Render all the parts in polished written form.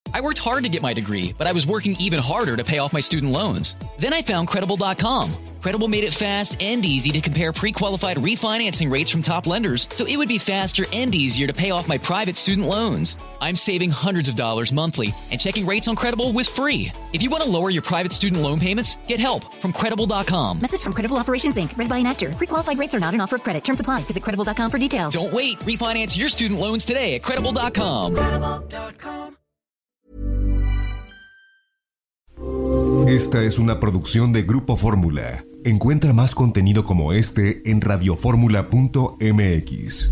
I worked hard to get my degree, but I was working even harder to pay off my student loans. Then I found Credible.com. Credible made it fast and easy to compare pre-qualified refinancing rates from top lenders, so it would be faster and easier to pay off my private student loans. I'm saving hundreds of dollars monthly, and checking rates on Credible was free. If you want to lower your private student loan payments, get help from Credible.com. Message from Credible Operations, Inc. Read by an actor. Pre-qualified rates are not an offer of credit. Terms apply. Visit Credible.com for details. Don't wait. Refinance your student loans today at Credible.com. Credible.com. Esta es una producción de Grupo Fórmula. Encuentra más contenido como este en radioformula.mx.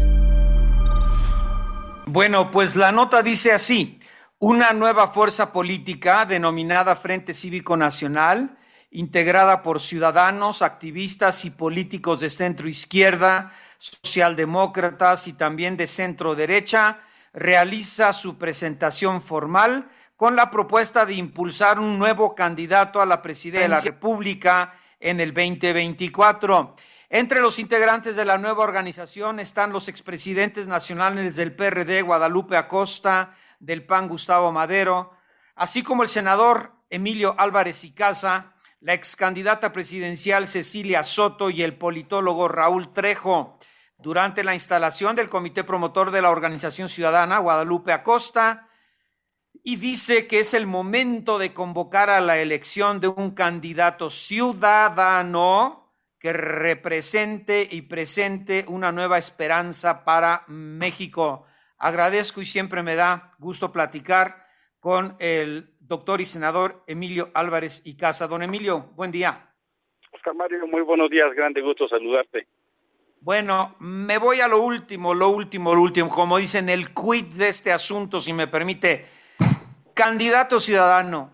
Bueno, pues la nota dice así: una nueva fuerza política denominada Frente Cívico Nacional, integrada por ciudadanos, activistas y políticos de centro izquierda, socialdemócratas y también de centro derecha, realiza su presentación formal con la propuesta de impulsar un nuevo candidato a la presidencia de la República en el 2024. Entre los integrantes de la nueva organización están los expresidentes nacionales del PRD, Guadalupe Acosta, del PAN, Gustavo Madero, así como el senador Emilio Álvarez y Casa, la excandidata presidencial Cecilia Soto y el politólogo Raúl Trejo. Durante la instalación del comité promotor de la organización ciudadana, Guadalupe Acosta, y dice que es el momento de convocar a la elección de un candidato ciudadano que represente y presente una nueva esperanza para México. Agradezco y siempre me da gusto platicar con el doctor y senador Emilio Álvarez y Casa. Don Emilio, buen día. Oscar Mario, muy buenos días, grande gusto saludarte. Bueno, me voy a lo último, como dicen, el quid de este asunto, si me permite. Candidato ciudadano,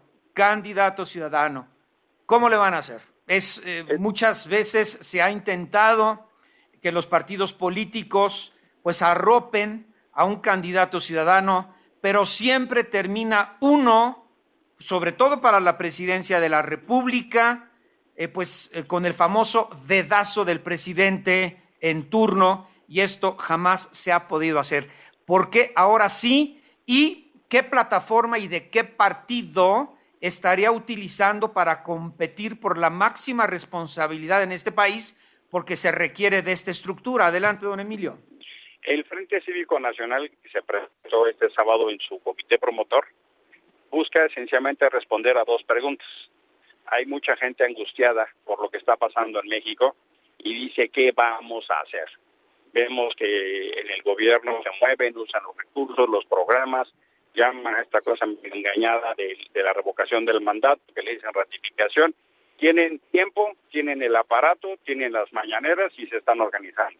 ¿cómo le van a hacer? Muchas veces se ha intentado que los partidos políticos pues arropen a un candidato ciudadano, pero siempre termina uno, sobre todo para la presidencia de la República, con el famoso dedazo del presidente en turno, y esto jamás se ha podido hacer. ¿Por qué ahora sí? ¿Y qué plataforma y de qué partido estaría utilizando para competir por la máxima responsabilidad en este país? Porque se requiere de esta estructura. Adelante, don Emilio. El Frente Cívico Nacional, que se presentó este sábado en su comité promotor, busca esencialmente responder a dos preguntas. Hay mucha gente angustiada por lo que está pasando en México y dice, ¿qué vamos a hacer? Vemos que en el gobierno se mueven, usan los recursos, los programas, llaman a esta cosa engañada de la revocación del mandato, que le dicen ratificación. Tienen tiempo, tienen el aparato, tienen las mañaneras y se están organizando.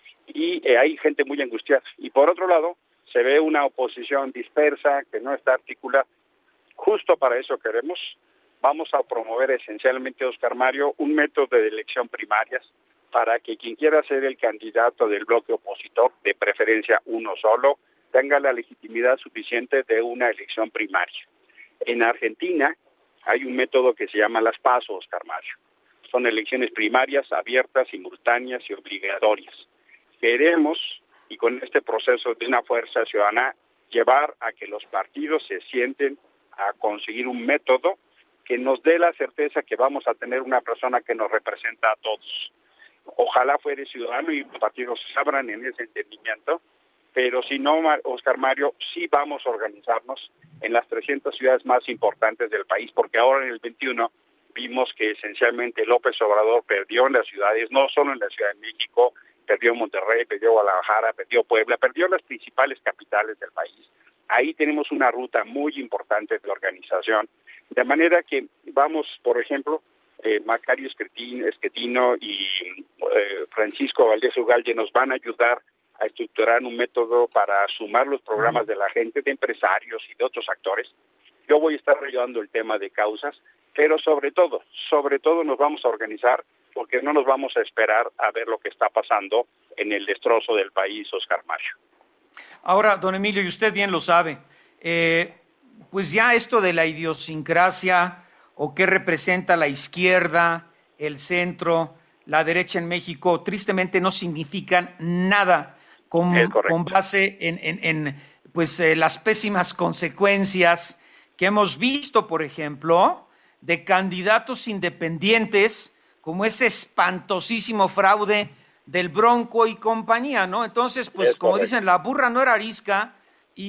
Y hay gente muy angustiada. Y por otro lado, se ve una oposición dispersa, que no está articulada. Justo para eso vamos a promover esencialmente, Oscar Mario, un método de elección primarias para que quien quiera ser el candidato del bloque opositor, de preferencia uno solo, tenga la legitimidad suficiente de una elección primaria. En Argentina hay un método que se llama las PASO, Oscar Mario. Son elecciones primarias abiertas, simultáneas y obligatorias. Queremos, y con este proceso de una fuerza ciudadana, llevar a que los partidos se sienten a conseguir un método que nos dé la certeza que vamos a tener una persona que nos representa a todos. Ojalá fuera ciudadano y los partidos se abran en ese entendimiento, pero si no, Oscar Mario, sí vamos a organizarnos en las 300 ciudades más importantes del país, porque ahora en el 21 vimos que esencialmente López Obrador perdió en las ciudades, no solo en la Ciudad de México, perdió Monterrey, perdió Guadalajara, perdió Puebla, perdió las principales capitales del país. Ahí tenemos una ruta muy importante de organización, de manera que vamos, por ejemplo, Macario Esquetino y Francisco Valdés Ugalde nos van a ayudar a estructurar un método para sumar los programas de la gente, de empresarios y de otros actores. Yo voy a estar ayudando el tema de causas, pero sobre todo nos vamos a organizar porque no nos vamos a esperar a ver lo que está pasando en el destrozo del país, Oscar Mario. Ahora, don Emilio, y usted bien lo sabe, pues ya esto de la idiosincrasia o qué representa la izquierda, el centro, la derecha en México, tristemente no significan nada con base en las pésimas consecuencias que hemos visto, por ejemplo, de candidatos independientes, como ese espantosísimo fraude del Bronco y compañía, ¿no? Entonces, pues, es como correcto. Dicen, la burra no era arisca. Y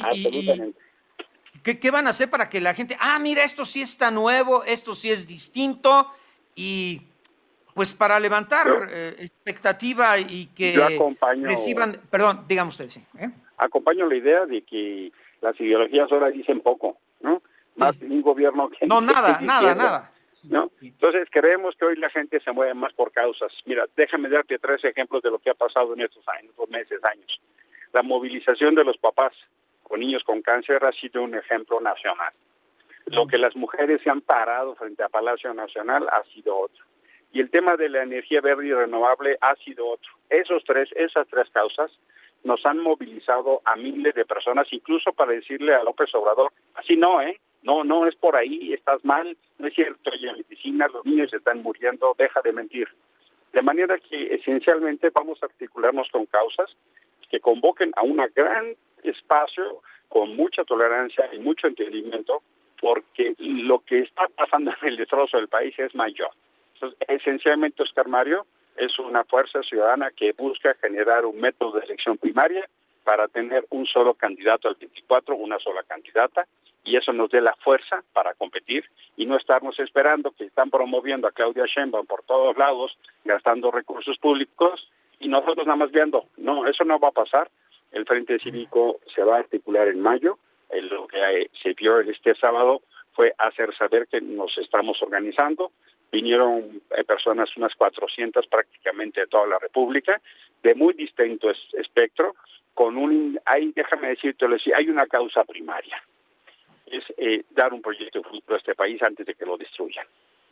¿qué van a hacer para que la gente, mira, esto sí está nuevo, esto sí es distinto, y pues para levantar expectativa y que reciban, perdón, dígame usted, sí. Acompaño la idea de que las ideologías ahora dicen poco, ¿no? Más un gobierno que... No, nada. ¿No? Entonces creemos que hoy la gente se mueve más por causas. Mira, déjame darte 3 ejemplos de lo que ha pasado en estos meses, años. La movilización de los papás con niños con cáncer ha sido un ejemplo nacional. Lo que las mujeres se han parado frente a Palacio Nacional ha sido otro. Y el tema de la energía verde y renovable ha sido otro. Esas tres causas nos han movilizado a miles de personas, incluso para decirle a López Obrador, así no, no es por ahí, estás mal, no es cierto, hay medicina, los niños están muriendo, deja de mentir. De manera que esencialmente vamos a articularnos con causas que convoquen a un gran espacio con mucha tolerancia y mucho entendimiento, porque lo que está pasando en el destrozo del país es mayor. Entonces, esencialmente, Oscar Mario, es una fuerza ciudadana que busca generar un método de elección primaria para tener un solo candidato al 24, una sola candidata, y eso nos dé la fuerza para competir y no estarnos esperando que están promoviendo a Claudia Sheinbaum por todos lados, gastando recursos públicos, y nosotros nada más viendo. No, eso no va a pasar. El Frente Cívico se va a articular en mayo. Lo que se vio este sábado fue hacer saber que nos estamos organizando. Vinieron personas, unas 400 prácticamente de toda la República, de muy distinto espectro, déjame decirte, hay una causa primaria. Es dar un proyecto de futuro a este país antes de que lo destruyan.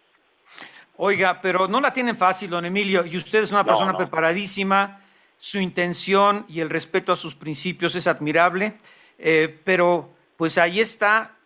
Oiga, pero no la tienen fácil, don Emilio, y usted es una persona preparadísima, su intención y el respeto a sus principios es admirable, pero pues ahí está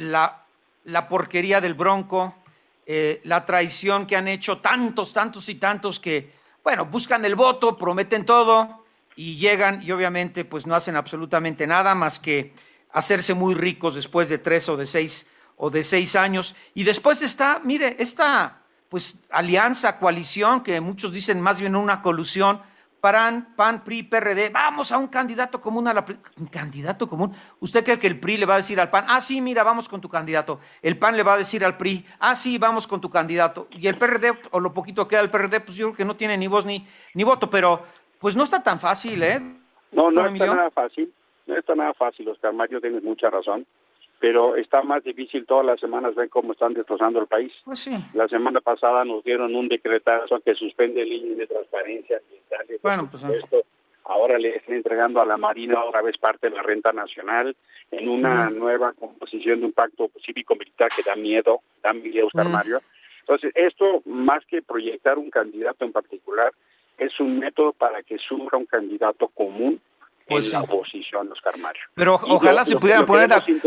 la porquería del Bronco, la traición que han hecho tantos que, bueno, buscan el voto, prometen todo y llegan y obviamente pues no hacen absolutamente nada más que hacerse muy ricos después de 3 o de 6 años. Y después está, mire, esta pues alianza, coalición, que muchos dicen más bien una colusión, PAN, PRI, PRD, vamos a un candidato común ¿Un candidato común? ¿Usted cree que el PRI le va a decir al PAN, sí, mira, vamos con tu candidato? El PAN le va a decir al PRI, sí, vamos con tu candidato. Y el PRD, o lo poquito que queda del PRD, pues yo creo que no tiene ni voz ni voto, pero pues no está tan fácil, ¿eh? No está nada fácil. No está nada fácil, Oscar Mario, tienes mucha razón, pero está más difícil. Todas las semanas ven cómo están destrozando el país. Pues sí. La semana pasada nos dieron un decretazo que suspende líneas de transparencia ambiental. Bueno, pues ahora le están entregando a la Marina otra vez parte de la renta nacional en una nueva composición de un pacto cívico-militar que da miedo, Oscar Mario. Entonces, esto, más que proyectar un candidato en particular, es un método para que surja un candidato común en la oposición, Oscar Mario. Pero ojalá se pudieran poner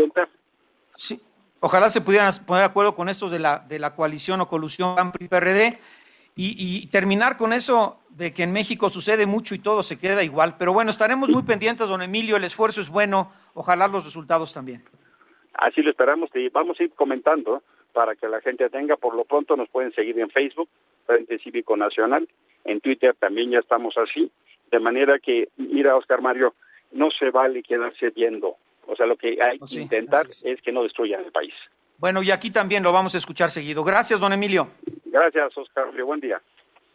ojalá se pudieran poner de acuerdo con estos de la coalición o colusión PAN-PRI-PRD y terminar con eso de que en México sucede mucho y todo se queda igual. Pero bueno, estaremos muy pendientes, don Emilio, el esfuerzo es bueno, ojalá los resultados también. Así lo esperamos y vamos a ir comentando para que la gente tenga. Por lo pronto nos pueden seguir en Facebook, Frente Cívico Nacional, en Twitter también ya estamos así. De manera que, mira, Oscar Mario, no se vale quedarse viendo. O sea, lo que hay que intentar es que no destruyan el país. Bueno, y aquí también lo vamos a escuchar seguido. Gracias, don Emilio. Gracias, Oscar Mario. Buen día.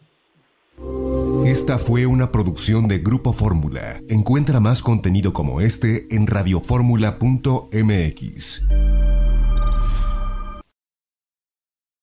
Esta fue una producción de Grupo Fórmula. Encuentra más contenido como este en radioformula.mx.